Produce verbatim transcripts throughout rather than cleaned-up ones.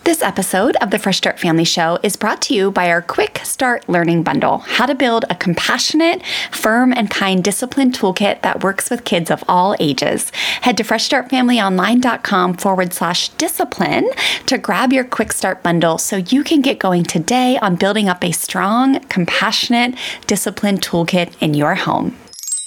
This episode of the Fresh Start Family Show is brought to you by our Quick Start Learning Bundle, how to build a compassionate, firm, and kind discipline toolkit that works with kids of all ages. Head to freshstartfamilyonline.com forward slash discipline to grab your Quick Start Bundle so you can get going today on building up a strong, compassionate discipline toolkit in your home.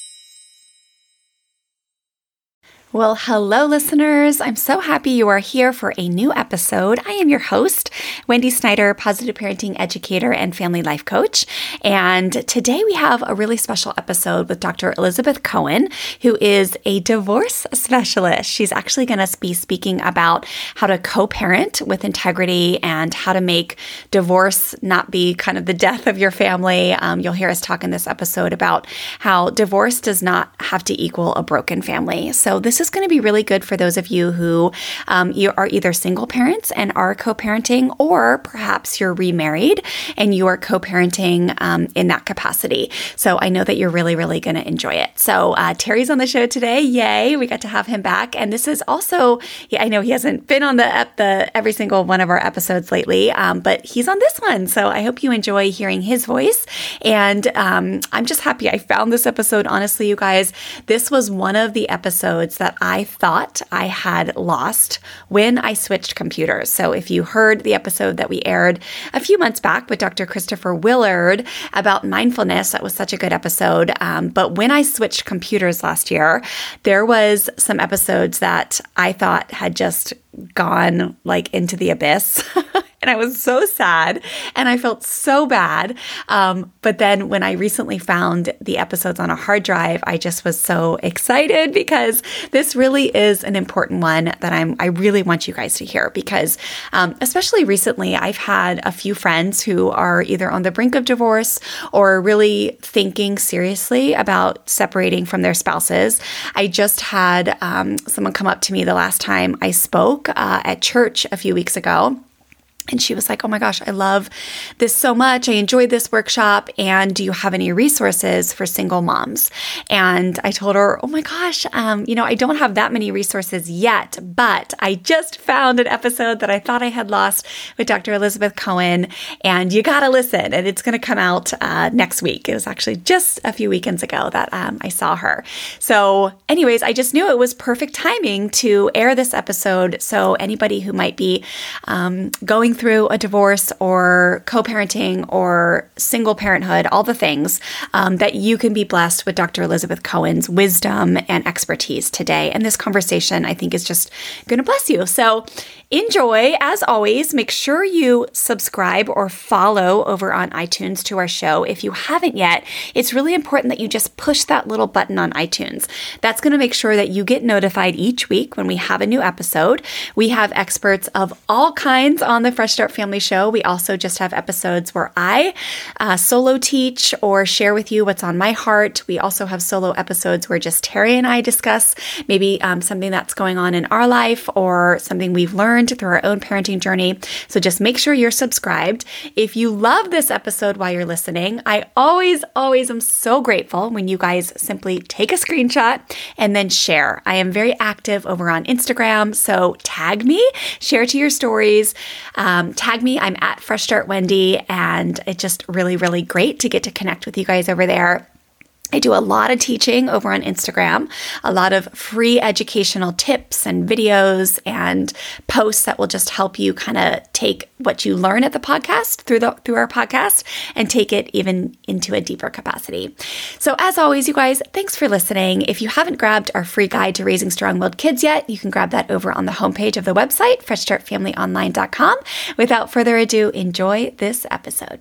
Well, hello, listeners. I'm so happy you are here for a new episode. I am your host, Wendy Snyder, positive parenting educator and family life coach. And today we have a really special episode with Doctor Elizabeth Cohen, who is a divorce specialist. She's actually going to be speaking about how to co-parent with integrity and how to make divorce not be kind of the death of your family. Um, you'll hear us talk in this episode about how divorce does not have to equal a broken family. So this is going to be really good for those of you who um, you are either single parents and are co-parenting, or perhaps you're remarried and you are co-parenting um, in that capacity. So I know that you're really, really going to enjoy it. So uh, Terry's on the show today. Yay. We got to have him back. And this is also, yeah, I know he hasn't been on the, the every single one of our episodes lately, um, but he's on this one. So I hope you enjoy hearing his voice. And um, I'm just happy I found this episode. Honestly, you guys, this was one of the episodes that I thought I had lost when I switched computers. So if you heard the episode that we aired a few months back with Doctor Christopher Willard about mindfulness, that was such a good episode. Um, but when I switched computers last year, there was some episodes that I thought had just gone like into the abyss. And I was so sad and I felt so bad. Um, but then when I recently found the episodes on a hard drive, I just was so excited because this really is an important one that I'm, I really want you guys to hear because um, especially recently, I've had a few friends who are either on the brink of divorce or really thinking seriously about separating from their spouses. I just had um, someone come up to me the last time I spoke uh, at church a few weeks ago. And she was like, oh my gosh, I love this so much. I enjoyed this workshop. And do you have any resources for single moms? And I told her, oh my gosh, um, you know, I don't have that many resources yet, but I just found an episode that I thought I had lost with Doctor Elizabeth Cohen. And you got to listen. And it's going to come out uh, next week. It was actually just a few weekends ago that um, I saw her. So anyways, I just knew it was perfect timing to air this episode. So anybody who might be um, going through a divorce or co-parenting or single parenthood, all the things, um, that you can be blessed with Doctor Elizabeth Cohen's wisdom and expertise today. And this conversation, I think, is just going to bless you. So enjoy. As always, make sure you subscribe or follow over on iTunes to our show. If you haven't yet, it's really important that you just push that little button on iTunes. That's going to make sure that you get notified each week when we have a new episode. We have experts of all kinds on the Fresh Start Family Show. We also just have episodes where I uh, solo teach or share with you what's on my heart. We also have solo episodes where just Terry and I discuss maybe um, something that's going on in our life or something we've learned through our own parenting journey. So just make sure you're subscribed. If you love this episode while you're listening, I always, always am so grateful when you guys simply take a screenshot and then share. I am very active over on Instagram, so tag me, share to your stories. Um, tag me. I'm at Fresh Start Wendy, and it's just really, really great to get to connect with you guys over there. I do a lot of teaching over on Instagram, a lot of free educational tips and videos and posts that will just help you kind of take what you learn at the podcast through the through our podcast and take it even into a deeper capacity. So as always, you guys, thanks for listening. If you haven't grabbed our free guide to raising strong-willed kids yet, you can grab that over on the homepage of the website, fresh start family online dot com. Without further ado, enjoy this episode.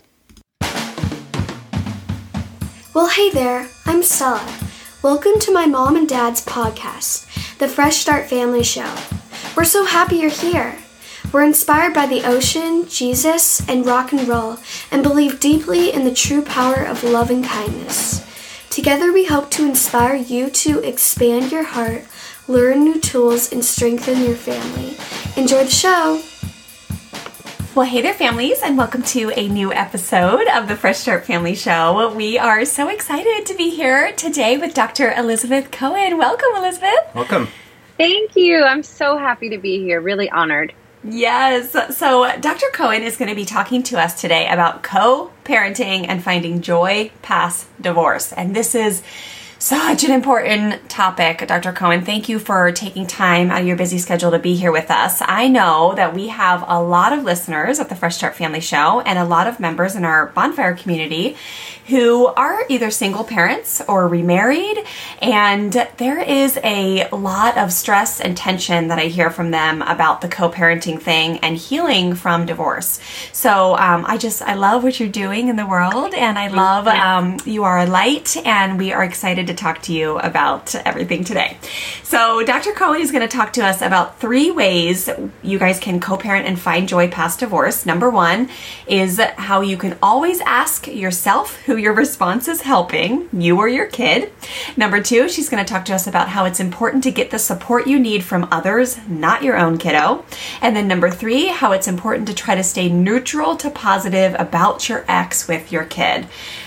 Well, hey there, I'm Stella. Welcome to my mom and dad's podcast, the Fresh Start Family Show. We're so happy you're here. We're inspired by the ocean, Jesus, and rock and roll, and believe deeply in the true power of love and kindness. Together we hope to inspire you to expand your heart, learn new tools, and strengthen your family. Enjoy the show! Well, hey there, families, and welcome to a new episode of the Fresh Start Family Show. We are so excited to be here today with Doctor Elizabeth Cohen. Welcome, Elizabeth. Welcome. Thank you. I'm so happy to be here. Really honored. Yes. So Doctor Cohen is going to be talking to us today about co-parenting and finding joy past divorce. And this is such an important topic, Doctor Cohen. Thank you for taking time out of your busy schedule to be here with us. I know that we have a lot of listeners at the Fresh Start Family Show and a lot of members in our bonfire community who are either single parents or remarried, and there is a lot of stress and tension that I hear from them about the co-parenting thing and healing from divorce. So um, I just, I love what you're doing in the world, and I love um, you are a light, and we are excited to talk to you about everything today. So Doctor Cohen is going to talk to us about three ways you guys can co-parent and find joy past divorce. Number one is how you can always ask yourself who your response is helping, you or your kid. Number two, she's going to talk to us about how it's important to get the support you need from others, not your own kiddo. And then number three, how it's important to try to stay neutral to positive about your ex with your kid.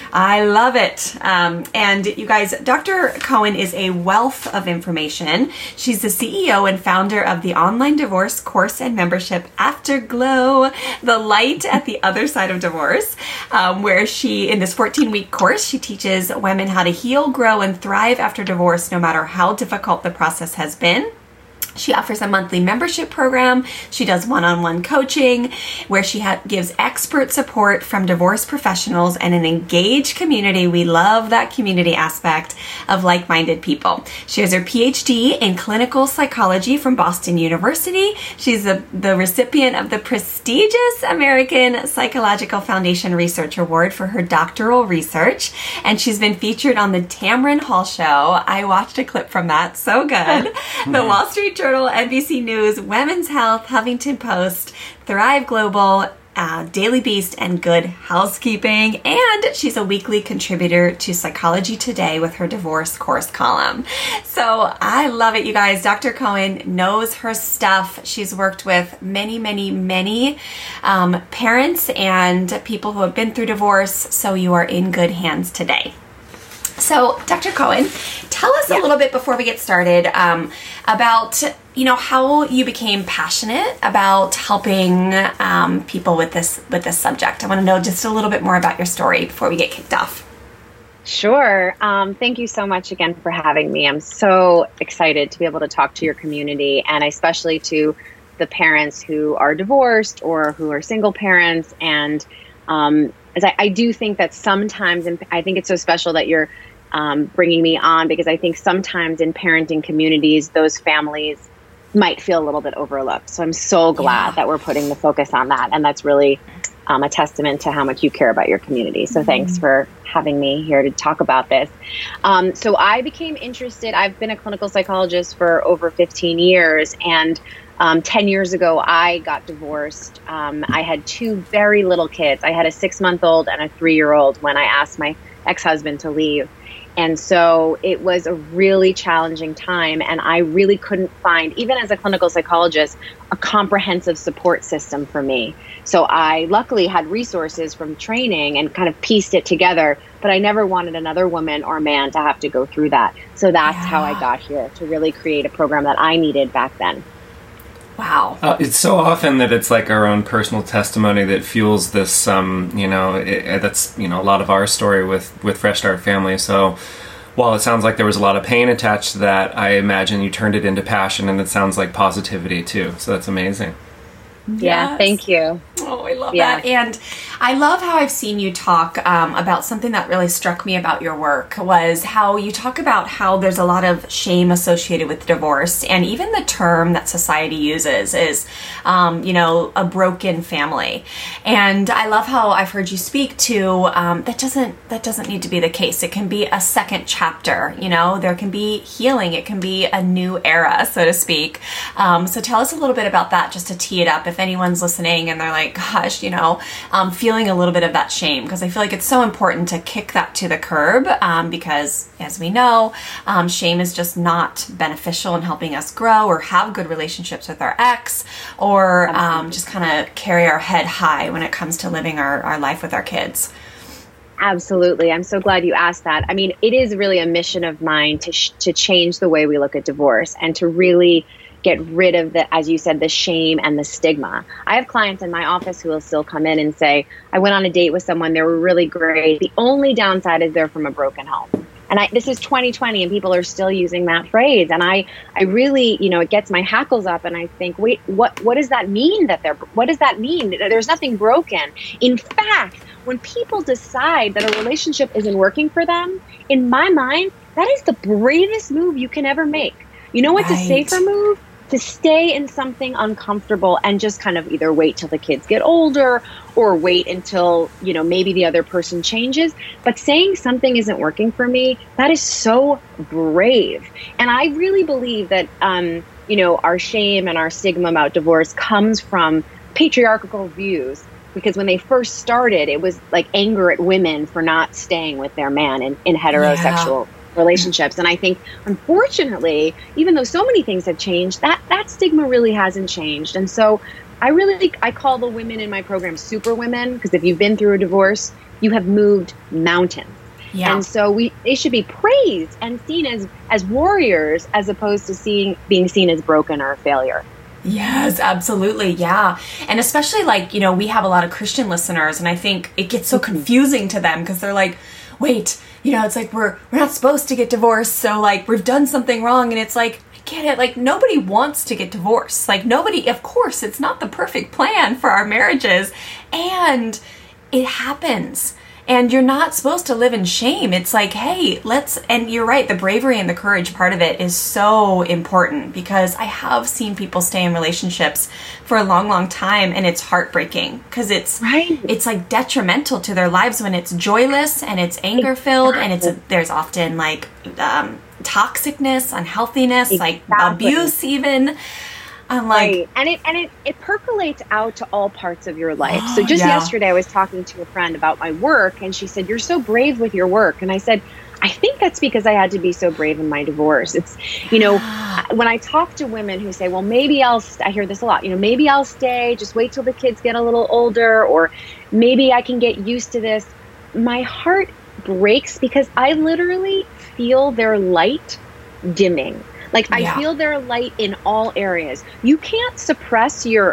I love it. Um, and you guys, Doctor Cohen is a wealth of information. She's the C E O and founder of the online divorce course and membership Afterglow, the light at the other side of divorce, um, where she, in this fourteen-week course, she teaches women how to heal, grow, and thrive after divorce, no matter how difficult the process has been. She offers a monthly membership program. She does one-on-one coaching where she ha- gives expert support from divorce professionals and an engaged community. We love that community aspect of like-minded people. She has her P H D in clinical psychology from Boston University. She's the, the recipient of the prestigious American Psychological Foundation Research Award for her doctoral research. And she's been featured on the Tamron Hall Show. I watched a clip from that. So good. The Wall Street Journal, N B C News, Women's Health, Huffington Post, Thrive Global, uh, Daily Beast, and Good Housekeeping. And she's a weekly contributor to Psychology Today with her divorce course column. So I love it, you guys. Doctor Cohen knows her stuff. She's worked with many, many, many um, parents and people who have been through divorce. So you are in good hands today. So, Doctor Cohen, tell us yeah. a little bit before we get started um, about, you know, how you became passionate about helping um, people with this with this subject. I want to know just a little bit more about your story before we get kicked off. Sure. Um, thank you so much again for having me. I'm so excited to be able to talk to your community, and especially to the parents who are divorced or who are single parents. And um, as I, I do think that sometimes, and I think it's so special that you're Um, bringing me on, because I think sometimes in parenting communities, those families might feel a little bit overlooked. So I'm so glad yeah. that we're putting the focus on that. And that's really um, a testament to how much you care about your community. So mm-hmm. thanks for having me here to talk about this. Um, so I became interested. I've been a clinical psychologist for over fifteen years. And um, ten years ago, I got divorced. Um, I had two very little kids. I had a six-month-old and a three-year-old when I asked my ex-husband to leave. And so it was a really challenging time, and I really couldn't find, even as a clinical psychologist, a comprehensive support system for me. So I luckily had resources from training and kind of pieced it together, but I never wanted another woman or man to have to go through that. So that's yeah. how I got here, to really create a program that I needed back then. Wow. Uh, it's so often that it's like our own personal testimony that fuels this, um, you know, it, that's, you know, a lot of our story with, with Fresh Start Family. So while it sounds like there was a lot of pain attached to that, I imagine you turned it into passion, and it sounds like positivity too. So that's amazing. Yeah, yes. Thank you. Oh, I love yeah. that. And I love how I've seen you talk um, about something that really struck me about your work was how you talk about how there's a lot of shame associated with divorce. And even the term that society uses is, um, you know, a broken family. And I love how I've heard you speak to um, that doesn't that doesn't need to be the case. It can be a second chapter. You know, there can be healing. It can be a new era, so to speak. Um, so tell us a little bit about that, just to tee it up. If anyone's listening and they're like, gosh, you know, um, feeling a little bit of that shame, because I feel like it's so important to kick that to the curb um, because, as we know, um, shame is just not beneficial in helping us grow or have good relationships with our ex, or um, just kind of carry our head high when it comes to living our, our life with our kids. Absolutely. I'm so glad you asked that. I mean, it is really a mission of mine to sh- to change the way we look at divorce and to really get rid of the, as you said, the shame and the stigma. I have clients in my office who will still come in and say, I went on a date with someone, they were really great. The only downside is they're from a broken home. And I, this is twenty twenty and people are still using that phrase. And I, I really, you know, it gets my hackles up and I think, wait, what, what does that mean that they're, what does that mean? There's nothing broken. In fact, when people decide that a relationship isn't working for them, in my mind, that is the bravest move you can ever make. You know what's Right. a safer move? To stay in something uncomfortable and just kind of either wait till the kids get older or wait until, you know, maybe the other person changes. But saying something isn't working for me, that is so brave. And I really believe that, um, you know, our shame and our stigma about divorce comes from patriarchal views. Because when they first started, it was like anger at women for not staying with their man in, in heterosexual yeah. relationships. And I think, unfortunately, even though so many things have changed, that, that stigma really hasn't changed. And so I really, I call the women in my program super women, because if you've been through a divorce, you have moved mountains. Yeah. And so we, they should be praised and seen as, as warriors, as opposed to seeing, being seen as broken or a failure. Yes, absolutely. Yeah. And especially like, you know, we have a lot of Christian listeners and I think it gets so confusing to them because they're like, wait, you know, it's like we're we're not supposed to get divorced. So like we've done something wrong. And it's like, I get it. Like nobody wants to get divorced. Like nobody, of course, it's not the perfect plan for our marriages. And it happens. And you're not supposed to live in shame. It's like, hey, let's, and you're right, the bravery and the courage part of it is so important because I have seen people stay in relationships for a long, long time and it's heartbreaking because it's, right. it's like detrimental to their lives when it's joyless and it's anger filled exactly. and it's, there's often like um, toxicness, unhealthiness, exactly. like abuse even. I'm like, right. and it and it, it percolates out to all parts of your life. So just yeah. yesterday, I was talking to a friend about my work, and she said, "You're so brave with your work." And I said, "I think that's because I had to be so brave in my divorce." It's, you know, when I talk to women who say, "Well, maybe I'll," st-, I hear this a lot. You know, maybe I'll stay. Just wait till the kids get a little older, or maybe I can get used to this. My heart breaks because I literally feel their light dimming. Like, yeah. I feel their light in all areas. You can't suppress your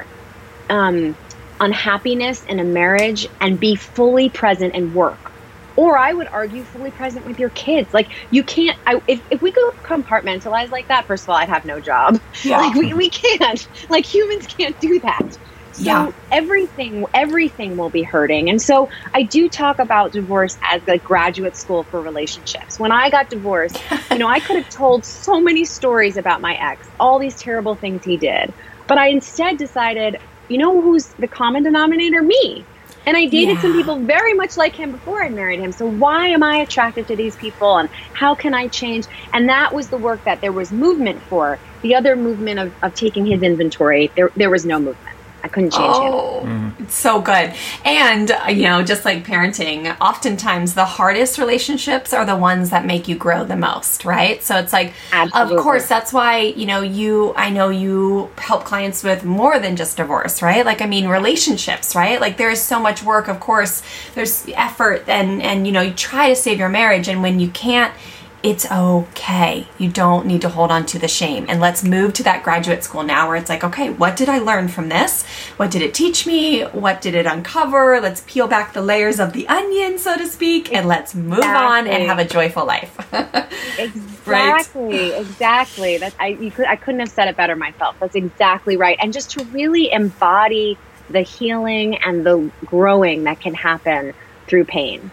um, unhappiness in a marriage and be fully present in work. Or I would argue fully present with your kids. Like, you can't, I, if, if we could compartmentalize like that, first of all, I'd have no job. Yeah. Like, we, we can't. Like, humans can't do that. So yeah. everything, everything will be hurting. And so I do talk about divorce as a graduate school for relationships. When I got divorced, you know, I could have told so many stories about my ex, all these terrible things he did. But I instead decided, you know, who's the common denominator? Me. And I dated yeah. some people very much like him before I married him. So why am I attracted to these people and how can I change? And that was the work that there was movement for. The other movement of, of taking his inventory, there there was no movement. I couldn't change oh, him. It's so good. And, uh, you know, just like parenting, oftentimes the hardest relationships are the ones that make you grow the most, right? So it's like, Absolutely. Of course, that's why, you know, you, I know you help clients with more than just divorce, right? Like, I mean, relationships, right? Like there is so much work, of course, there's effort and, and, you know, you try to save your marriage. And when you can't, it's okay. You don't need to hold on to the shame. And let's move to that graduate school now where it's like, okay, what did I learn from this? What did it teach me? What did it uncover? Let's peel back the layers of the onion, so to speak, and let's move exactly. on and have a joyful life. Exactly. Right? Exactly. That's I you could I couldn't have said it better myself. That's exactly right. And just to really embody the healing and the growing that can happen through pain.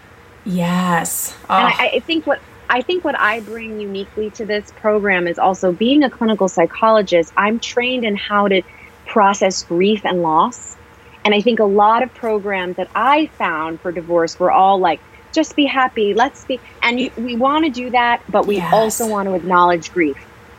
Yes. Oh. And I, I think what I think what I bring uniquely to this program is also being a clinical psychologist. I'm trained in how to process grief and loss. And I think a lot of programs that I found for divorce were all like, just be happy, let's be, and you, we want to do that, but we yes. also want to acknowledge grief.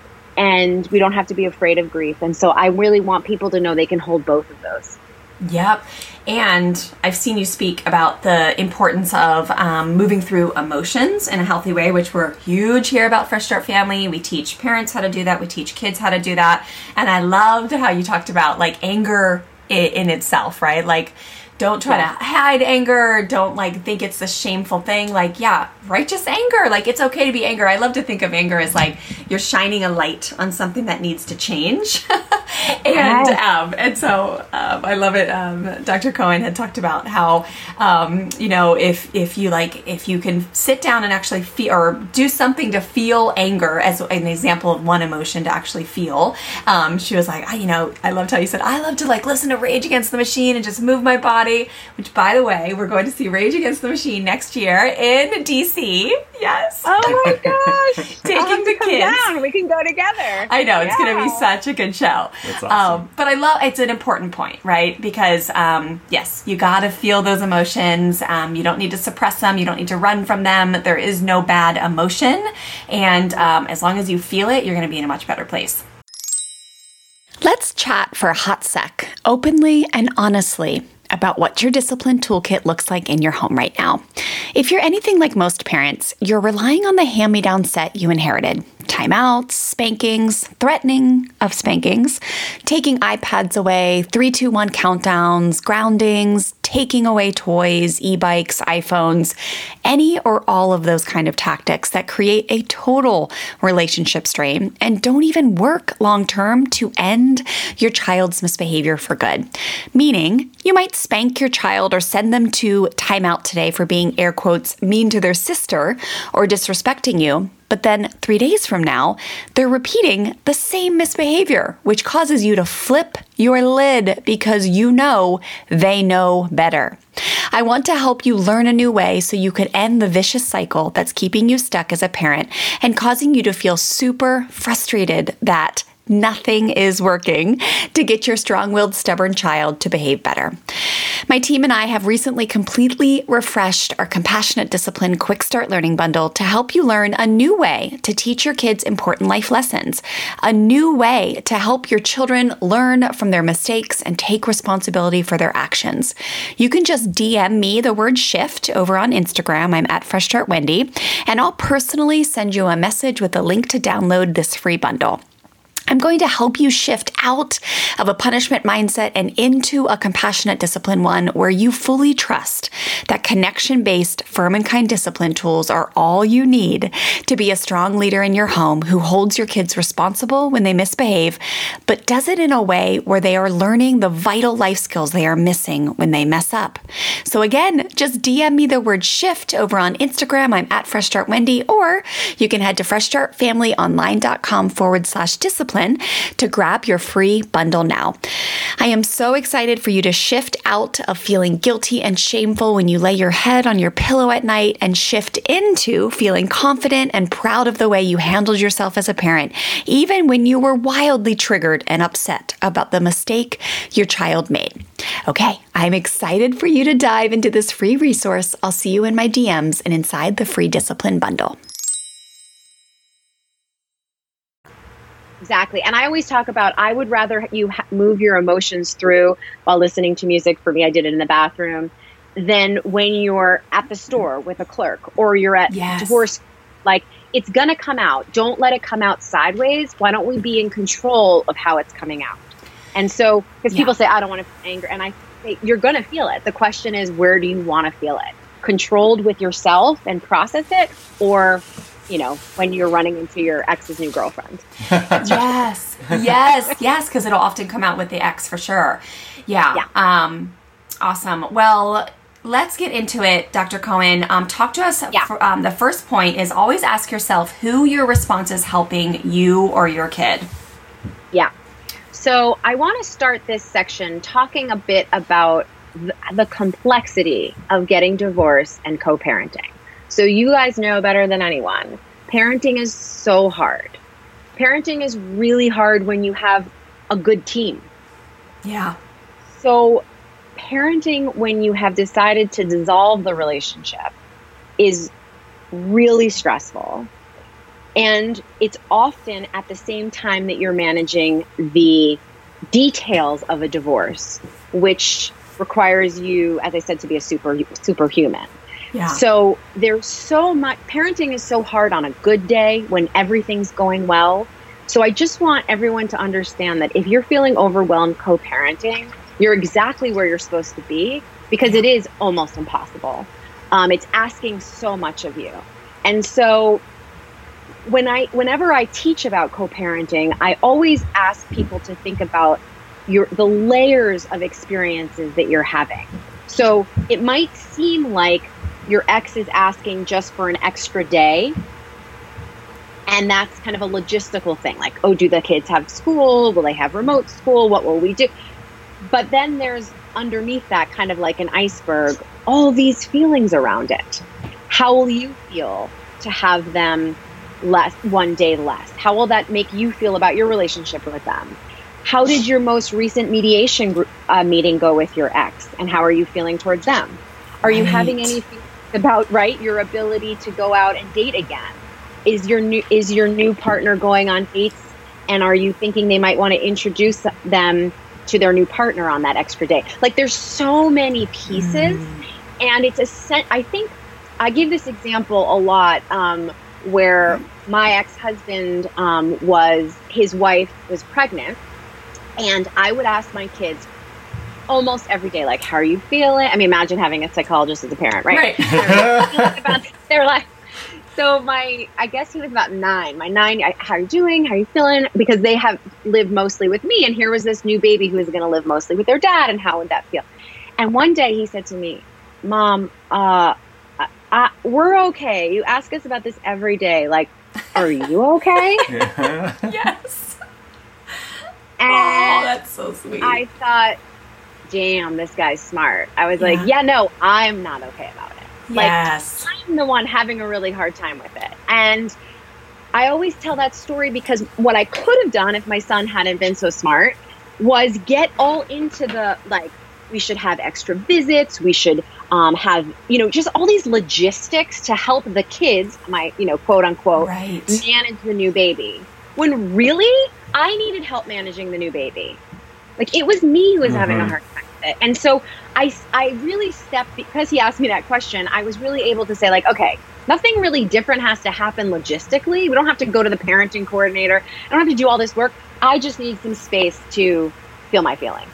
And we don't have to be afraid of grief. And so I really want people to know they can hold both of those. Yep. And I've seen you speak about the importance of um, moving through emotions in a healthy way, which we're huge here about Fresh Start Family. We teach parents how to do that. We teach kids how to do that. And I loved how you talked about like anger in, in itself, right? Like don't try Yeah. to hide anger. Don't like think it's a shameful thing. Like, yeah, righteous anger. Like, it's okay to be angry. I love to think of anger as like you're shining a light on something that needs to change. and Yes. um, and so um, I love it. Um, Doctor Cohen had talked about how um, you know if if you like if you can sit down and actually feel or do something to feel anger as an example of one emotion to actually feel. Um, she was like, I, you know, I loved how you said I love to like listen to Rage Against the Machine and just move my body. Which, by the way, we're going to see Rage Against the Machine next year in D C. Yes. Oh my gosh. Taking I'll have the to come kids. down. We can go together. I know, it's going to be Yeah. such a good show. That's awesome. Um, but I love, it's an important point, right? Because, um, yes, you got to feel those emotions. Um, you don't need to suppress them. You don't need to run from them. There is no bad emotion. And um, as long as you feel it, you're going to be in a much better place. Let's chat for a hot sec, openly and honestly, about what your discipline toolkit looks like in your home right now. If you're anything like most parents, you're relying on the hand-me-down set you inherited. Timeouts, spankings, threatening of spankings, taking iPads away, three two one countdowns, groundings, taking away toys, e-bikes, iPhones, any or all of those kind of tactics that create a total relationship strain and don't even work long-term to end your child's misbehavior for good. Meaning, you might spank your child or send them to timeout today for being, air quotes, mean to their sister or disrespecting you. But then three days from now, they're repeating the same misbehavior, which causes you to flip your lid because you know they know better. I want to help you learn a new way so you could end the vicious cycle that's keeping you stuck as a parent and causing you to feel super frustrated that nothing is working to get your strong-willed, stubborn child to behave better. My team and I have recently completely refreshed our Compassionate Discipline Quick Start Learning Bundle to help you learn a new way to teach your kids important life lessons, a new way to help your children learn from their mistakes and take responsibility for their actions. You can just D M me the word shift over on Instagram. I'm at Fresh Start Wendy, and I'll personally send you a message with a link to download this free bundle. I'm going to help you shift out of a punishment mindset and into a compassionate discipline one where you fully trust that connection-based, firm and kind discipline tools are all you need to be a strong leader in your home who holds your kids responsible when they misbehave, but does it in a way where they are learning the vital life skills they are missing when they mess up. So again, just D M me the word shift over on Instagram. I'm at Fresh Start Wendy, or you can head to freshstartfamilyonline.com forward slash discipline to grab your free bundle now. I am so excited for you to shift out of feeling guilty and shameful when you lay your head on your pillow at night and shift into feeling confident and proud of the way you handled yourself as a parent, even when you were wildly triggered and upset about the mistake your child made. Okay, I'm excited for you to dive into this free resource. I'll see you in my D Ms and inside the free discipline bundle. Exactly. And I always talk about, I would rather you ha- move your emotions through while listening to music. For me, I did it in the bathroom, than when you're at the store with a clerk or you're at Yes. divorce. Like, it's going to come out. Don't let it come out sideways. Why don't we be in control of how it's coming out? And so, because Yeah. people say, I don't want to feel anger. And I say, you're going to feel it. The question is, where do you want to feel it? Controlled with yourself and process it, or you know, when you're running into your ex's new girlfriend. Yes, yes, yes, because it'll often come out with the ex for sure. Yeah. Yeah. Um, awesome. Well, let's get into it, Doctor Cohen. Um, talk to us. Yeah. For, um, the first point is always ask yourself who your response is helping, you or your kid. Yeah. So I want to start this section talking a bit about the, the complexity of getting divorced and co-parenting. So you guys know better than anyone, parenting is so hard. Parenting is really hard when you have a good team. Yeah. So parenting when you have decided to dissolve the relationship is really stressful. And it's often at the same time that you're managing the details of a divorce, which requires you, as I said, to be a super superhuman. Yeah. So there's so much, parenting is so hard on a good day when everything's going well. So I just want everyone to understand that if you're feeling overwhelmed co-parenting, you're exactly where you're supposed to be, because it is almost impossible. Um, it's asking so much of you. And so when I, whenever I teach about co-parenting, I always ask people to think about your, the layers of experiences that you're having. So it might seem like your ex is asking just for an extra day. And that's kind of a logistical thing. Like, oh, do the kids have school? Will they have remote school? What will we do? But then there's underneath that, kind of like an iceberg, all these feelings around it. How will you feel to have them less, one day less? How will that make you feel about your relationship with them? How did your most recent mediation group, uh, meeting go with your ex? And how are you feeling towards them? Are you Right. having any feelings about, right, your ability to go out and date again? Is your new is your new partner going on dates, and are you thinking they might want to introduce them to their new partner on that extra day? Like, there's so many pieces, mm. and it's a set. I think I give this example a lot, um, where my ex-husband um, was his wife was pregnant, and I would ask my kids almost every day, like, how are you feeling? I mean, imagine having a psychologist as a parent, right? Right. They're like. So my, I guess he was about nine. My nine, I, how are you doing? How are you feeling? Because they have lived mostly with me. And here was this new baby who was going to live mostly with their dad. And how would that feel? And one day he said to me, Mom, uh, I, I, we're okay. You ask us about this every day. Like, are you okay? Yes. And oh, that's so sweet. I thought, damn, this guy's smart. I was yeah. like, yeah, no, I'm not okay about it. Yes. Like, I'm the one having a really hard time with it. And I always tell that story because what I could have done if my son hadn't been so smart was get all into the, like, we should have extra visits. We should um, have, you know, just all these logistics to help the kids, my, you know, quote unquote, right. manage the new baby. When really, I needed help managing the new baby. Like, it was me who was mm-hmm. having a hard time with it. And so I, I really stepped, because he asked me that question, I was really able to say, like, okay, nothing really different has to happen logistically. We don't have to go to the parenting coordinator. I don't have to do all this work. I just need some space to feel my feelings.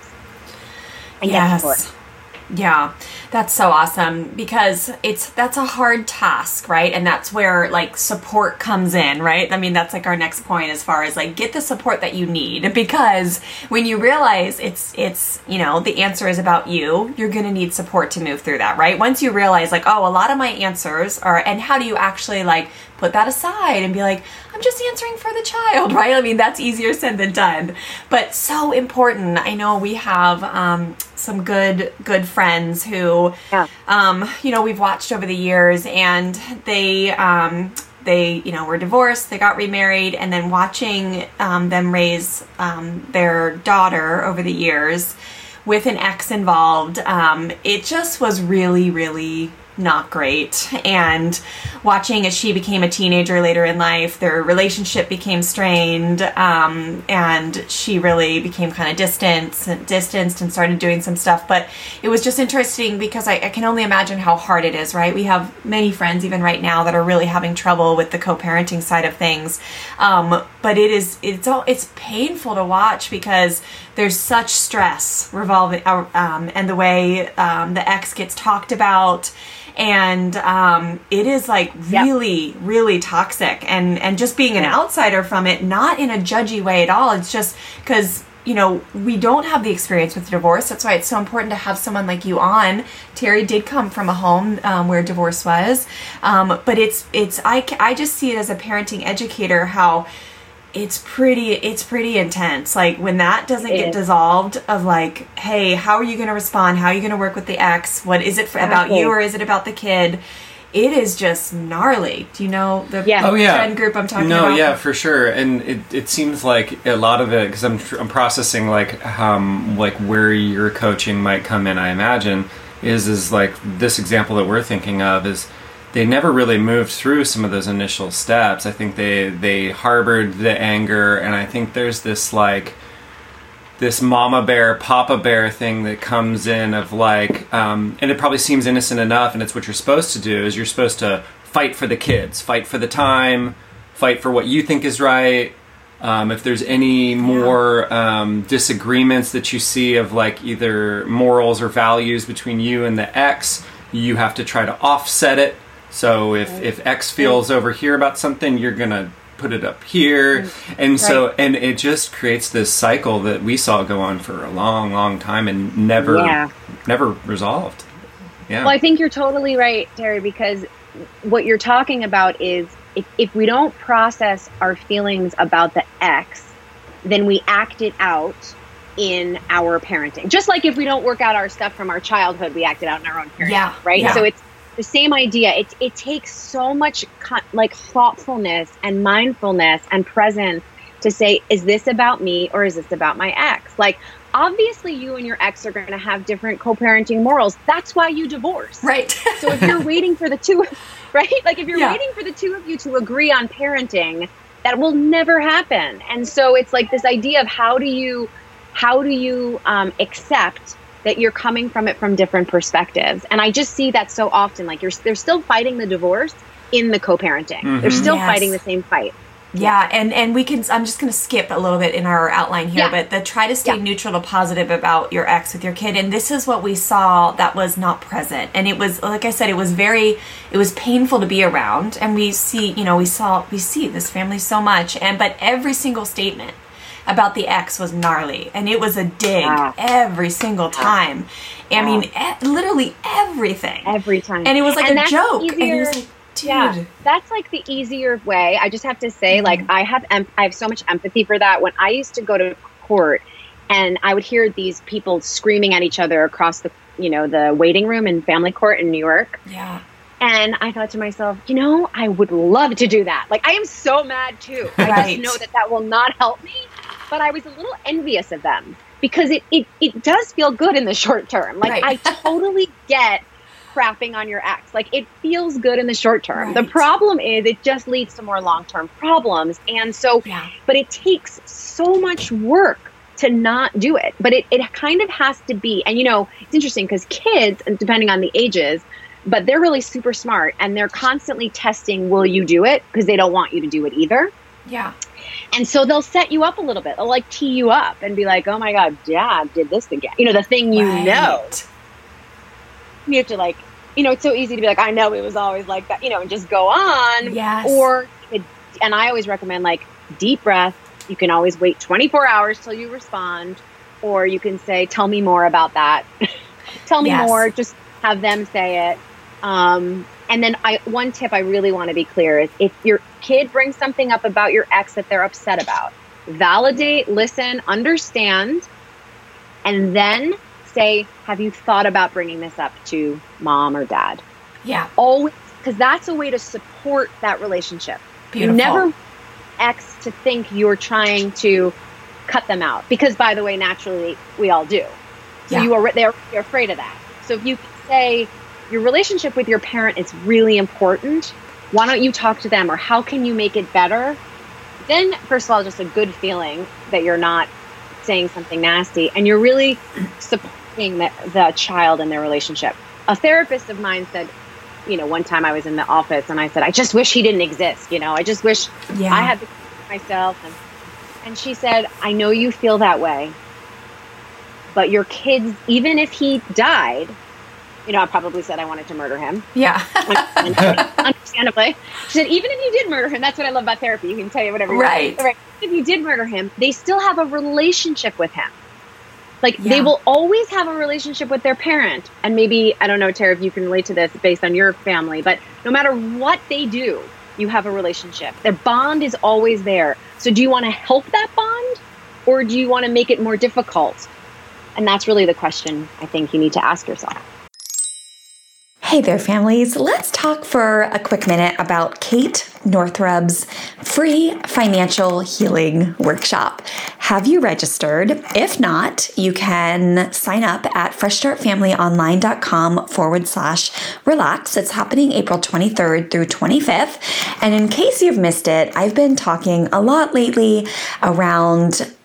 And yes. get support. Yeah, that's so awesome, because it's, that's a hard task, right? And that's where, like, support comes in, right? I mean, that's like our next point, as far as, like, get the support that you need, because when you realize it's, it's, you know, the answer is about you, you're going to need support to move through that, right? Once you realize, like, oh, a lot of my answers are, and how do you actually, like, put that aside and be like, I'm just answering for the child, right? I mean, that's easier said than done, but so important. I know we have um, some good, good friends who, yeah. um, you know, we've watched over the years, and they, um, they, you know, were divorced, they got remarried, and then watching um, them raise um, their daughter over the years with an ex involved, um, it just was really, really not great. And watching as she became a teenager later in life, their relationship became strained, um, and she really became kind of distant, distanced and started doing some stuff. But it was just interesting, because I, I can only imagine how hard it is, right? We have many friends even right now that are really having trouble with the co-parenting side of things. Um, but it is, it's all, it's painful to watch, because there's such stress revolving, um, and the way um, the ex gets talked about. And um, it is, like, really, yep. really toxic. And, and just being an outsider from it, not in a judgy way at all. It's just because, you know, we don't have the experience with divorce. That's why it's so important to have someone like you on. Terry did come from a home um, where divorce was. Um, but it's, it's I, I just see it as a parenting educator, how it's pretty, it's pretty intense. Like, when that doesn't it get is. dissolved, of like, hey, how are you going to respond? How are you going to work with the ex? What is it for, about you, or is it about the kid? It is just gnarly. Do you know the yeah. oh, yeah. friend group I'm talking no, about? No, yeah, for sure. And it, it seems like a lot of it, because I'm, I'm processing, like, um, like where your coaching might come in, I imagine, is, is like this example that we're thinking of is, they never really moved through some of those initial steps. I think they they harbored the anger, and I think there's this, like, this mama bear, papa bear thing that comes in of, like, um, and it probably seems innocent enough, and it's what you're supposed to do, is you're supposed to fight for the kids, fight for the time, fight for what you think is right, Um, if there's any more yeah. um, disagreements that you see of like either morals or values between you and the ex, you have to try to offset it. So if, right. if X feels right. over here about something, you're going to put it up here. Right. And so, right. and it just creates this cycle that we saw go on for a long, long time and never, yeah. never resolved. Yeah. Well, I think you're totally right, Terry, because what you're talking about is if, if we don't process our feelings about the ex, then we act it out in our parenting. Just like if we don't work out our stuff from our childhood, we act it out in our own parenting, yeah. right? Yeah. So it's the same idea. It, it takes so much con- like thoughtfulness and mindfulness and presence to say, is this about me or is this about my ex? Like, obviously you and your ex are going to have different co-parenting morals. That's why you divorce. Right. So if you're waiting for the two, right? Like if you're yeah. waiting for the two of you to agree on parenting, that will never happen. And so it's like this idea of how do you, how do you um, accept that you're coming from it from different perspectives? And I just see that so often, like you're, they're still fighting the divorce in the co-parenting. Mm-hmm. They're still yes. fighting the same fight. Yeah, and, and we can, I'm just going to skip a little bit in our outline here, yeah. but the try to stay yeah. neutral to positive about your ex with your kid. And this is what we saw that was not present. And it was, like I said, it was very, it was painful to be around. And we see, you know, we saw, we see this family so much. And, but every single statement about the ex was gnarly. And it was a dig yeah. every single time. Yeah. I mean, e- literally everything. Every time. And it was like and a joke. Easier. And it was like, dude. Yeah, that's like the easier way. I just have to say, mm-hmm. like, I have em- I have so much empathy for that. When I used to go to court and I would hear these people screaming at each other across the, you know, the waiting room in family court in New York. Yeah. And I thought to myself, you know, I would love to do that. Like, I am so mad too. Right. I just know that that will not help me. But I was a little envious of them because it, it, it does feel good in the short term. Like, right. I totally get crapping on your ex. Like, it feels good in the short term. Right. The problem is it just leads to more long-term problems. And so, yeah. but it takes so much work to not do it. But it, it kind of has to be. And, you know, it's interesting because kids, and depending on the ages, but they're really super smart and they're constantly testing, will you do it? Because they don't want you to do it either. Yeah. And so they'll set you up a little bit. They'll like tee you up and be like, oh my God, Dad did this again. You know, the thing you right. know. You have to like, you know, it's so easy to be like, I know it was always like that, you know, and just go on. Yes. Or, it, and I always recommend like deep breath. You can always wait twenty-four hours till you respond. Or you can say, tell me more about that. Tell me yes. more. Just have them say it. Um, and then I, one tip I really want to be clear is if your kid brings something up about your ex that they're upset about, validate, listen, understand, and then say, have you thought about bringing this up to mom or dad? Yeah. Always, because that's a way to support that relationship. Beautiful. You never ex to think you're trying to cut them out. Because, by the way, naturally, we all do. So yeah. you are they're you're afraid of that. So if you say your relationship with your parent is really important, why don't you talk to them, or how can you make it better? Then, first of all, just a good feeling that you're not saying something nasty, and you're really supporting the, the child and their relationship. A therapist of mine said, you know, one time I was in the office and I said, I just wish he didn't exist. You know, I just wish yeah. I had to myself. And, and she said, I know you feel that way, but your kids, even if he died, you know, I probably said I wanted to murder him. Yeah. Understandably. She said, even if you did murder him, that's what I love about therapy. You can tell you whatever you right. want. Right. If you did murder him, they still have a relationship with him. Like, yeah. they will always have a relationship with their parent. And maybe, I don't know, Tara, if you can relate to this based on your family, but no matter what they do, you have a relationship. Their bond is always there. So do you want to help that bond, or do you want to make it more difficult? And that's really the question I think you need to ask yourself. Hey there, families. Let's talk for a quick minute about Kate Northrup's free financial healing workshop. Have you registered? If not, you can sign up at freshstartfamilyonline.com forward slash relax. It's happening April twenty-third through twenty-fifth. And in case you've missed it, I've been talking a lot lately around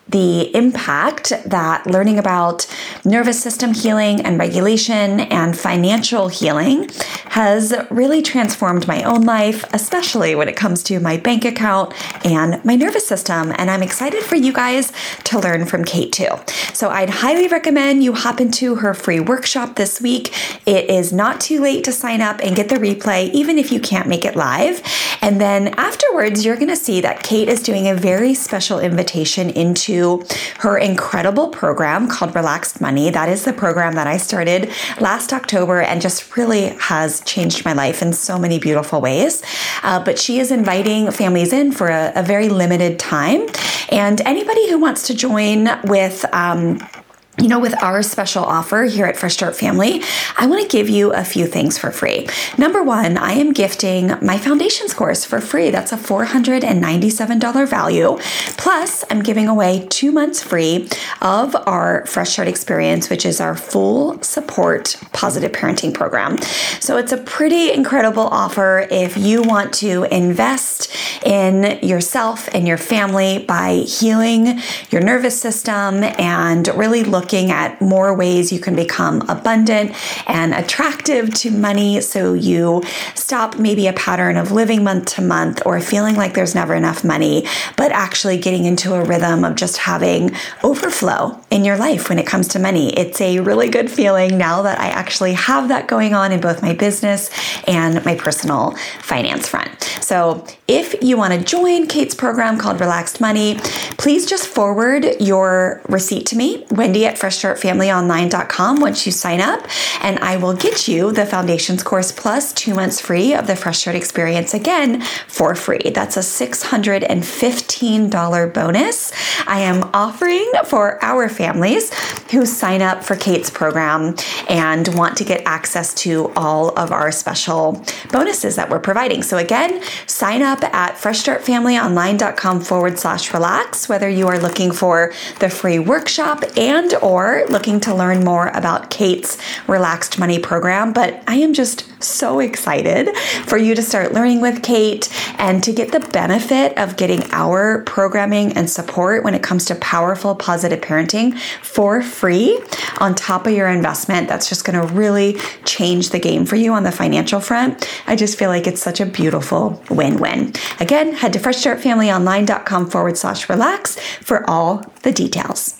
the impact that learning about nervous system healing and regulation and financial healing has really transformed my own life, especially when it comes to my bank account and my nervous system. And I'm excited for you guys to learn from Kate too. So I'd highly recommend you hop into her free workshop this week. It is not too late to sign up and get the replay, even if you can't make it live. And then afterwards, you're going to see that Kate is doing a very special invitation into her incredible program called Relaxed Money. That is the program that I started last October and just really has changed my life in so many beautiful ways. Uh, but she is inviting families in for a, a very limited time. And anybody who wants to join with, um, You know, with our special offer here at Fresh Start Family, I want to give you a few things for free. Number one, I am gifting my foundations course for free. That's a four hundred ninety-seven dollars value. Plus, I'm giving away two months free of our Fresh Start experience, which is our full support positive parenting program. So it's a pretty incredible offer if you want to invest in yourself and your family by healing your nervous system and really look looking at more ways you can become abundant and attractive to money so you stop maybe a pattern of living month to month or feeling like there's never enough money, but actually getting into a rhythm of just having overflow in your life when it comes to money. It's a really good feeling now that I actually have that going on in both my business and my personal finance front. So if you want to join Kate's program called Relaxed Money, please just forward your receipt to me, Wendy at fresh start family online dot com, once you sign up, and I will get you the Foundations course plus two months free of the Fresh Start experience again for free. That's a six hundred fifteen dollars bonus I am offering for our families who sign up for Kate's program and want to get access to all of our special bonuses that we're providing. So again, sign up at fresh start family online dot com forward slash relax, whether you are looking for the free workshop and or looking to learn more about Kate's Relaxed Money program. But I am just so excited for you to start learning with Kate and to get the benefit of getting our programming and support when it comes to powerful, positive parenting for free on top of your investment. That's just going to really change the game for you on the financial front. I just feel like it's such a beautiful win-win. Again, head to fresh start family online dot com forward slash relax for all the details.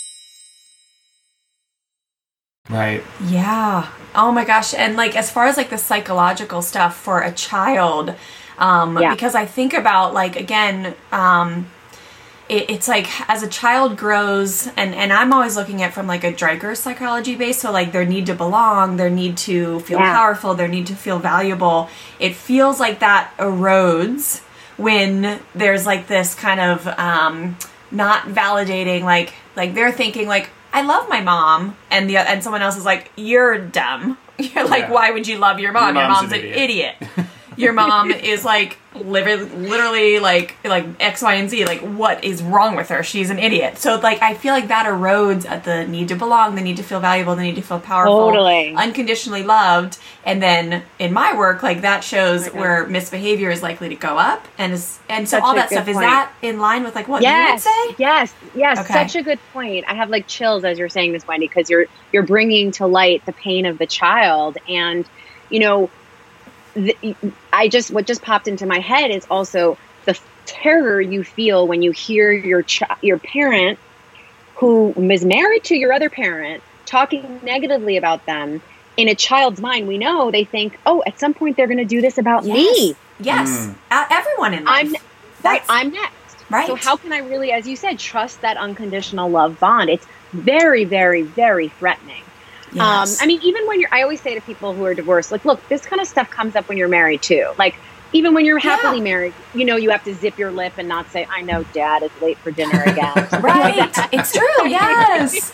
Right. Yeah. Oh my gosh. And like, as far as like the psychological stuff for a child, um, yeah. because I think about like, again, um, it, it's like as a child grows, and, and I'm always looking at from like a Dreiger psychology base. So like their need to belong, their need to feel yeah. powerful, their need to feel valuable. It feels like that erodes when there's like this kind of, um, not validating, like, like they're thinking like, I love my mom, and the and someone else is like, you're dumb. You're like, yeah. Why would you love your mom? Your mom's, your mom's an, an idiot. idiot. Your mom is like literally like like X, Y, and Z. Like, what is wrong with her? She's an idiot. So like, I feel like that erodes at the need to belong, the need to feel valuable, the need to feel powerful, totally. Unconditionally loved. And then in my work, like that shows oh where misbehavior is likely to go up, and is and so such all that stuff point. Is that in line with like what yes, you would say? Yes, yes, okay. Such a good point. I have like chills as you're saying this, Wendy, because you're you're bringing to light the pain of the child, and you know. The, I just, what just popped into my head is also the terror you feel when you hear your ch- your parent who is married to your other parent talking negatively about them. In a child's mind, we know they think, oh, at some point they're going to do this about yes. me. Yes. Mm. Uh, everyone in life. I'm, right. I'm next. Right. So how can I really, as you said, trust that unconditional love bond? It's very, very, very threatening. Yes. Um, I mean, even when you're, I always say to people who are divorced, like, look, this kind of stuff comes up when you're married too. Like, even when you're happily yeah. married, you know, you have to zip your lip and not say, I know Dad is late for dinner again. Right. Like it's true. Yes.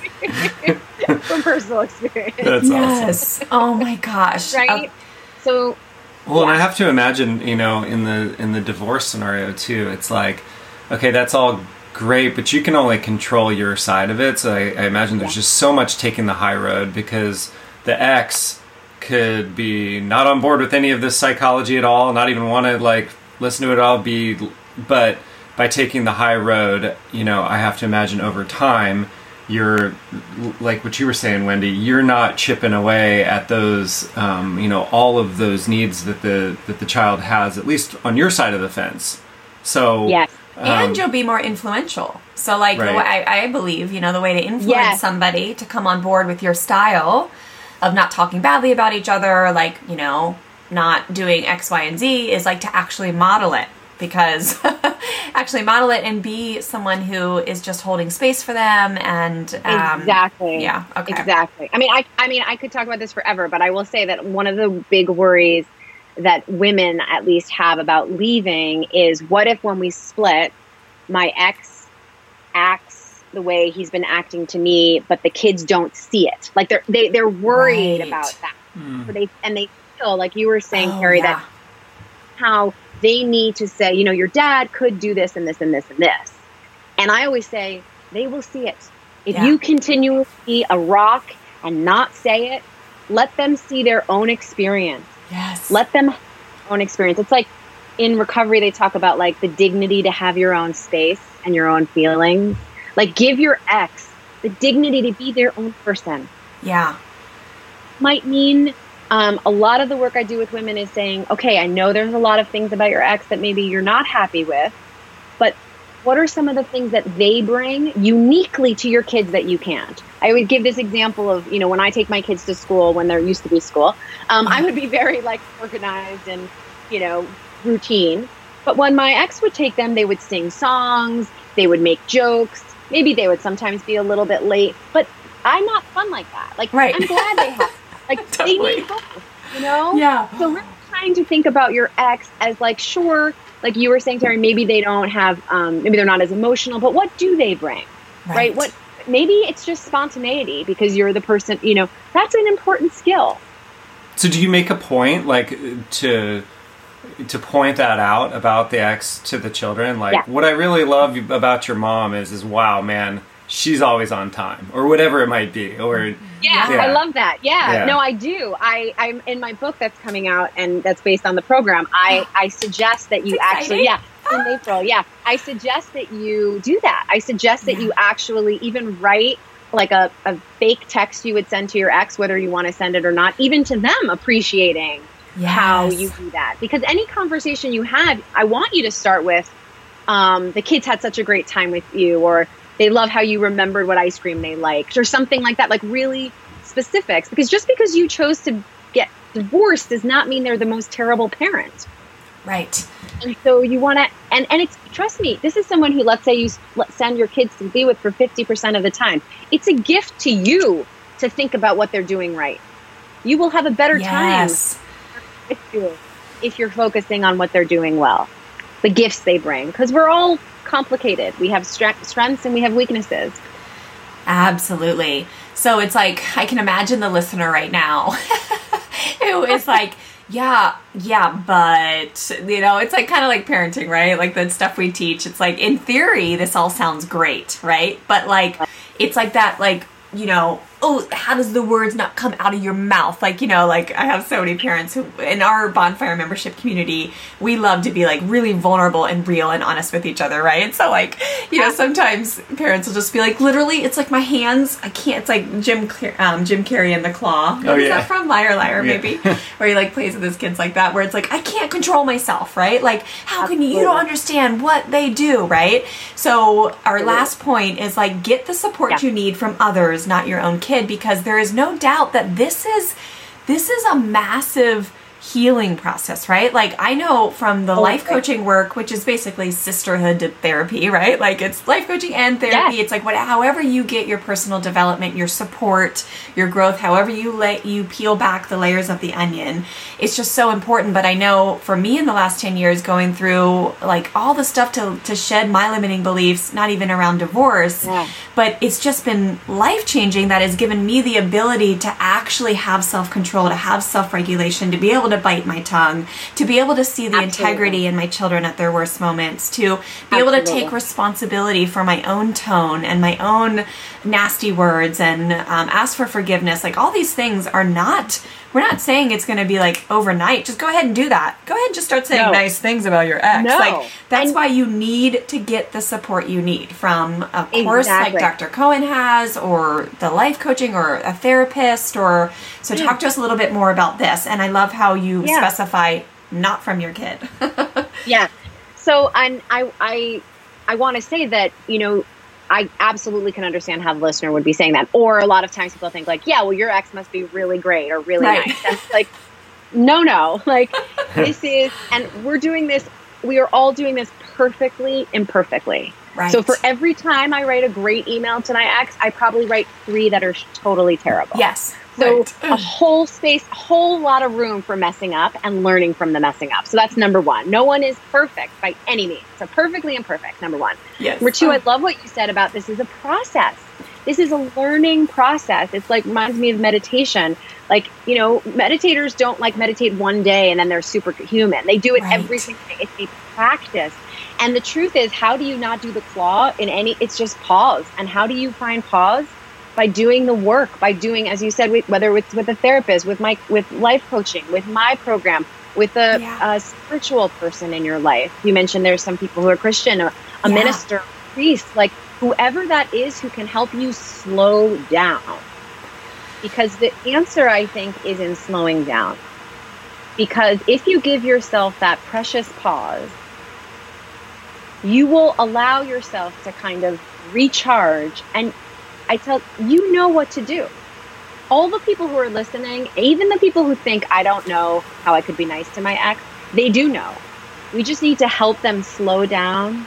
From personal experience. That's yes. awesome. Oh my gosh. Right. Uh, so. Well, yeah. And I have to imagine, you know, in the, in the divorce scenario too, it's like, okay, that's all great, but you can only control your side of it. So I, I imagine there's yeah. just so much taking the high road because the ex could be not on board with any of this psychology at all, not even want to like listen to it all. Be, but by taking the high road, you know, I have to imagine over time, you're, like what you were saying, Wendy, you're not chipping away at those, um, you know, all of those needs that the that the child has, at least on your side of the fence. So yes. Um, and you'll be more influential. So, like, right. I, I believe, you know, the way to influence yes. somebody to come on board with your style of not talking badly about each other, like, you know, not doing X, Y, and Z is like to actually model it. Because actually model it and be someone who is just holding space for them and um, exactly yeah okay exactly. I mean I I mean I could talk about this forever, but I will say that one of the big worries that women at least have about leaving is, what if when we split, my ex acts the way he's been acting to me, but the kids don't see it. Like they're they they're worried right. about that. Mm. So they and they feel like you were saying, oh, Carrie, yeah. that how they need to say, you know, your dad could do this and this and this and this. And I always say, they will see it. If yeah. you continue to be a rock and not say it, let them see their own experience. Yes. Let them have their own experience. It's like in recovery, they talk about like the dignity to have your own space and your own feelings. Like give your ex the dignity to be their own person. Yeah. Might mean Um, a lot of the work I do with women is saying, okay, I know there's a lot of things about your ex that maybe you're not happy with, but what are some of the things that they bring uniquely to your kids that you can't? I always give this example of, you know, when I take my kids to school, when there used to be school, um, I would be very like organized and, you know, routine. But when my ex would take them, they would sing songs, they would make jokes, maybe they would sometimes be a little bit late, but I'm not fun like that. Like, right. I'm glad they have. Like, totally. They need both, you know? Yeah. So we're trying to think about your ex as like, sure, like you were saying, Terry, maybe they don't have, um, maybe they're not as emotional, but what do they bring? Right. right? What, maybe it's just spontaneity because you're the person, you know, that's an important skill. So do you make a point, like, to to point that out about the ex to the children? Like, yeah. what I really love about your mom is, is wow, man, she's always on time, or whatever it might be, or yeah, yeah. I love that. Yeah. yeah, no, I do. I, I'm in my book that's coming out and that's based on the program. I, I suggest that you actually, yeah, in April. Yeah, I suggest that you do that. I suggest that yeah. you actually even write like a, a fake text you would send to your ex, whether you want to send it or not, even to them, appreciating yes. how you do that. Because any conversation you have, I want you to start with, um, the kids had such a great time with you, or they love how you remembered what ice cream they liked, or something like that, like really specifics. Because just because you chose to get divorced does not mean they're the most terrible parent. Right. And so you want to, and, and it's, trust me, this is someone who, let's say you send your kids to be with for fifty percent of the time. It's a gift to you to think about what they're doing right. You will have a better yes. time with you if you're focusing on what they're doing well, the gifts they bring, because we're all complicated. We have stre- strengths and we have weaknesses. Absolutely. So it's like, I can imagine the listener right now who is like, yeah, yeah, but, you know, it's like kind of like parenting, right? Like the stuff we teach. It's like, in theory, this all sounds great, right? But like, it's like that, like, you know, oh, how does the words not come out of your mouth? Like, you know, like I have so many parents who, in our Bonfire membership community, we love to be like really vulnerable and real and honest with each other, right? So like, you know, sometimes parents will just be like, literally, it's like my hands, I can't, it's like Jim um, Jim Carrey in The Claw. Oh, Is yeah. that from Liar Liar, yeah. maybe? Where he like plays with his kids like that, where it's like, I can't control myself, right? Like, how can you, you don't understand what they do, right? So our last point is like, get the support yeah. you need from others, not your own kid, because there is no doubt that this is this is a massive healing process, right? Like I know from the oh, life okay. coaching work, which is basically sisterhood to therapy, right? Like it's life coaching and therapy. Yes. It's like what, however you get your personal development, your support, your growth, however you let you peel back the layers of the onion, it's just so important. But I know for me in the last ten years, going through like all the stuff to, to shed my limiting beliefs, not even around divorce, yeah. but it's just been life-changing that has given me the ability to actually have self-control, to have self-regulation, to be able able to bite my tongue, to be able to see the Absolutely. integrity in my children at their worst moments, to be able to take responsibility for my own tone and my own nasty words and um, ask for forgiveness. Like all these things are not, we're not saying it's going to be like overnight. Just go ahead and do that. Go ahead and just start saying No. nice things about your ex. No. Like that's And- why you need to get the support you need from a course Exactly. like Doctor Cohen has, or the life coaching, or a therapist, or so Mm. talk to us a little bit more about this. And I love how you Yeah. specify not from your kid. Yeah. So and I I I want to say that, you know, I absolutely can understand how the listener would be saying that. Or a lot of times people think like, yeah, well, your ex must be really great or really Right. nice. And it's like, no, no. Like this is, and we're doing this, we are all doing this perfectly, imperfectly. Right. So for every time I write a great email to my ex, I probably write three that are sh- totally terrible. Yes. So right. a whole space, a whole lot of room for messing up and learning from the messing up. So that's number one. No one is perfect by any means. So perfectly imperfect, number one. Yes. Number two, Oh. I love what you said about this is a process. This is a learning process. It's like, reminds me of meditation. Like, you know, meditators don't like meditate one day and then they're superhuman. They do it Right. every single day. It's a practice. And the truth is, how do you not do the claw in any, it's just pause. And how do you find pause? By doing the work, by doing, as you said, with, whether it's with a therapist, with my, with life coaching, with my program, with a, Yeah. a spiritual person in your life. You mentioned there's some people who are Christian, a, a Yeah. minister, a priest, like whoever that is who can help you slow down. Because the answer, I think, is in slowing down. Because if you give yourself that precious pause, you will allow yourself to kind of recharge. And I tell you know what to do. All the people who are listening, even the people who think, I don't know how I could be nice to my ex, they do know. We just need to help them slow down,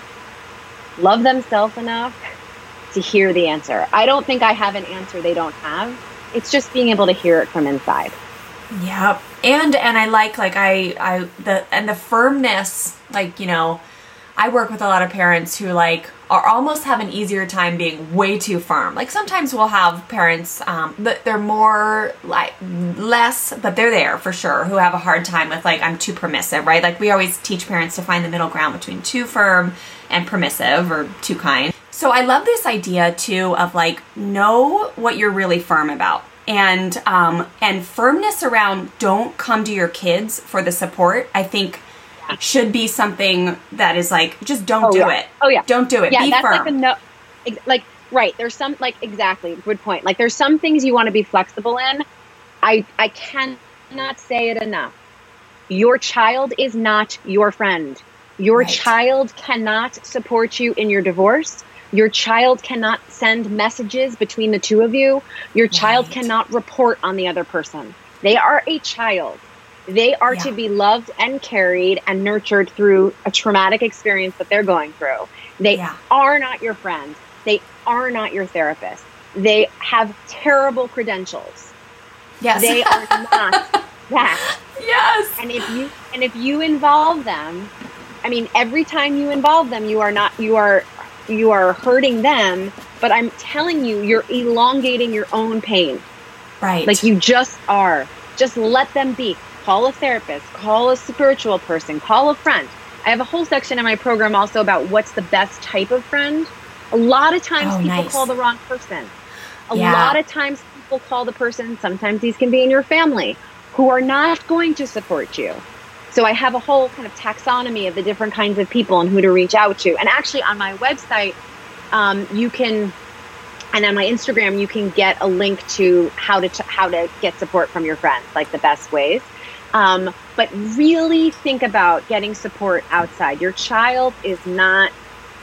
love themselves enough to hear the answer. I don't think I have an answer they don't have. It's just being able to hear it from inside. Yep. And and I like like I I the and the firmness, like, you know, I work with a lot of parents who like are almost have an easier time being way too firm. Like sometimes we'll have parents um that they're more like less, but they're there for sure, who have a hard time with like, I'm too permissive, right? Like we always teach parents to find the middle ground between too firm and permissive, or too kind. So I love this idea too of like, know what you're really firm about. And um and firmness around don't come to your kids for the support, I think should be something that is like, just don't Oh, do yeah. it. Oh, yeah. Don't do it. Yeah, Be that's firm. like a no. ex- Like, right. There's some, like, exactly. Good point. Like, there's some things you want to be flexible in. I, I cannot say it enough. Your child is not your friend. Your Right. child cannot support you in your divorce. Your child cannot send messages between the two of you. Your child Right. cannot report on the other person. They are a child. They are Yeah. to be loved and carried and nurtured through a traumatic experience that they're going through. They Yeah. are not your friend. They are not your therapist. They have terrible credentials. Yes. They are not that. Yes. And if you and if you involve them, I mean, every time you involve them, you are not you are you are hurting them. But I'm telling you, you're elongating your own pain. Right. Like you just are. Just let them be. Call a therapist, call a spiritual person, call a friend. I have a whole section in my program also about what's the best type of friend. A lot of times Oh, people nice. call the wrong person. A Yeah. lot of times people call the person, sometimes these can be in your family, who are not going to support you. So I have a whole kind of taxonomy of the different kinds of people and who to reach out to. And actually on my website, um, you can, and on my Instagram, you can get a link to how to t- how to get support from your friends, like the best ways. Um, but really think about getting support outside. Your child is not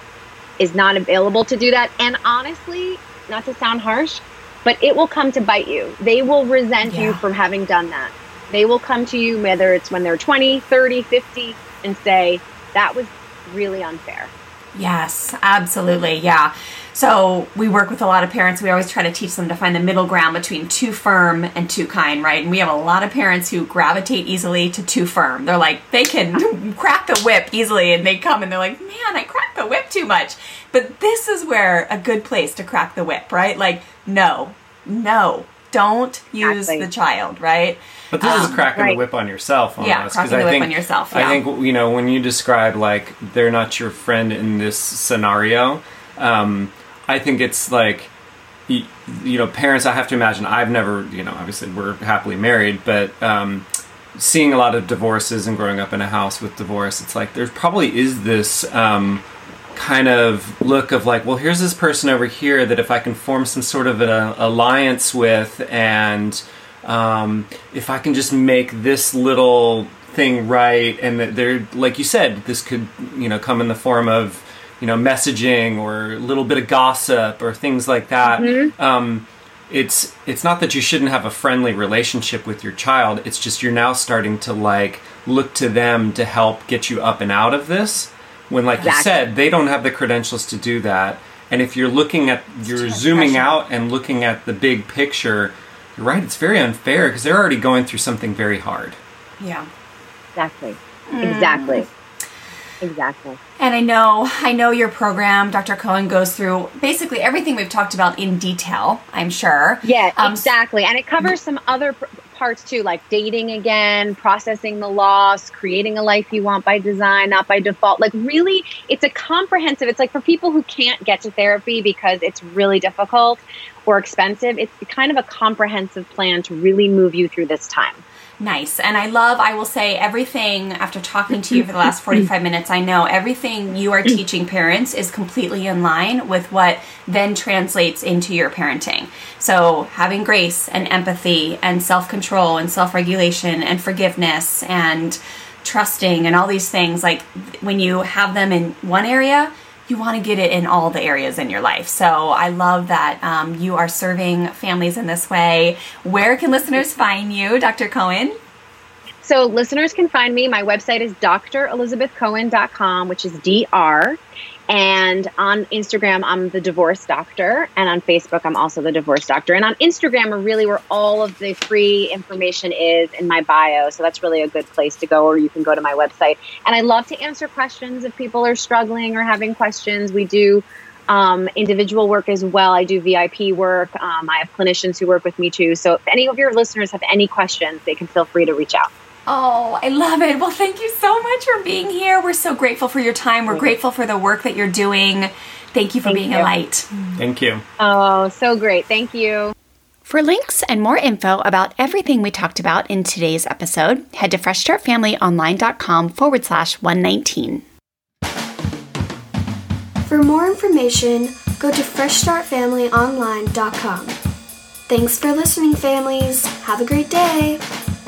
is not available to do that. And honestly, not to sound harsh, but it will come to bite you. They will resent you Yeah. for having done that. They will come to you, whether it's when they're twenty, thirty, fifty, and say, that was really unfair. Yes, absolutely. Yeah. So we work with a lot of parents. We always try to teach them to find the middle ground between too firm and too kind, right? And we have a lot of parents who gravitate easily to too firm. They're like, they can crack the whip easily, and they come and they're like, man, I cracked the whip too much. But this is where a good place to crack the whip, right? Like, no, no, Don't use Exactly. the child, right? But this Um, is cracking right. the whip on yourself almost. Yeah, 'cause cracking I the whip think, on yourself, I yeah. think, you know, when you describe, like, they're not your friend in this scenario, um, I think it's like, you, you know, parents, I have to imagine, I've never, you know, obviously we're happily married, but um, seeing a lot of divorces and growing up in a house with divorce, it's like there probably is this um, kind of look of like, well, here's this person over here that if I can form some sort of an alliance with, and um, if I can just make this little thing right, and that they're, like you said, this could, you know, come in the form of, you know, messaging or a little bit of gossip or things like that. Mm-hmm. Um, it's it's not that you shouldn't have a friendly relationship with your child. It's just you're now starting to like look to them to help get you up and out of this. When, like exactly. you said, they don't have the credentials to do that. And if you're looking at, you're zooming pressure. out and looking at the big picture, you're right, it's very unfair because they're already going through something very hard. Yeah. Exactly. Mm. Exactly. Exactly. And I know, I know your program, Doctor Cohen, goes through basically everything we've talked about in detail, I'm sure. Yeah, um, exactly. And it covers some other pr- parts too, like dating again, processing the loss, creating a life you want by design, not by default. Like really, it's a comprehensive, it's like for people who can't get to therapy because it's really difficult or expensive, it's kind of a comprehensive plan to really move you through this time. Nice. And I love, I will say everything, after talking to you for the last forty-five minutes, I know everything you are teaching parents is completely in line with what then translates into your parenting. So having grace and empathy and self-control and self-regulation and forgiveness and trusting and all these things, like when you have them in one area, you want to get it in all the areas in your life. So I love that um, you are serving families in this way. Where can listeners find you, Doctor Cohen? So listeners can find me. My website is D R elizabeth cohen dot com, which is D R. And on Instagram, I'm the Divorce Doctor. And on Facebook, I'm also the Divorce Doctor. And on Instagram are really where all of the free information is in my bio. So that's really a good place to go, or you can go to my website. And I love to answer questions if people are struggling or having questions. We do um, individual work as well. I do V I P work. Um, I have clinicians who work with me too. So if any of your listeners have any questions, they can feel free to reach out. Oh, I love it. Well, thank you so much for being here. We're so grateful for your time. We're grateful for the work that you're doing. Thank you for Thank being you. a light. Thank you. Oh, so great. Thank you. For links and more info about everything we talked about in today's episode, head to freshstartfamilyonline.com forward slash 119. For more information, go to fresh start family online dot com. Thanks for listening, families. Have a great day.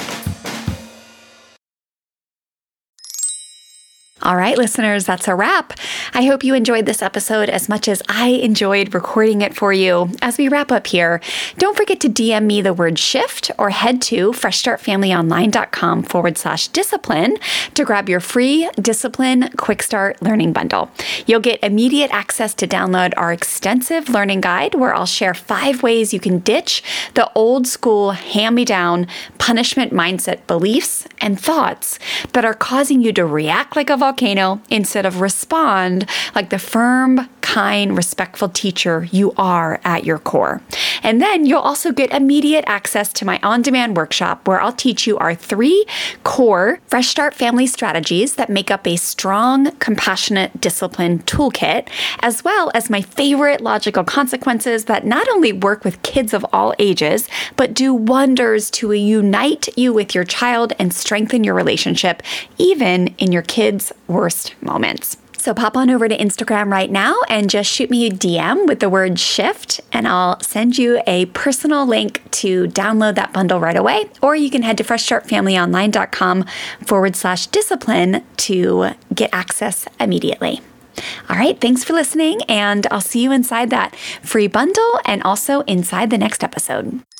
All right, listeners, that's a wrap. I hope you enjoyed this episode as much as I enjoyed recording it for you. As we wrap up here, don't forget to D M me the word shift or head to freshstartfamilyonline.com forward slash discipline to grab your free Discipline Quick Start Learning Bundle. You'll get immediate access to download our extensive learning guide where I'll share five ways you can ditch the old school hand-me-down punishment mindset beliefs and thoughts that are causing you to react like a volcano instead of respond like the firm, kind, respectful teacher you are at your core. And then you'll also get immediate access to my on-demand workshop where I'll teach you our three core Fresh Start family strategies that make up a strong, compassionate discipline toolkit, as well as my favorite logical consequences that not only work with kids of all ages, but do wonders to unite you with your child and strengthen your relationship, even in your kids' worst moments. So pop on over to Instagram right now and just shoot me a D M with the word shift, and I'll send you a personal link to download that bundle right away. Or you can head to freshstartfamilyonline.com forward slash discipline to get access immediately. All right, thanks for listening, and I'll see you inside that free bundle and also inside the next episode.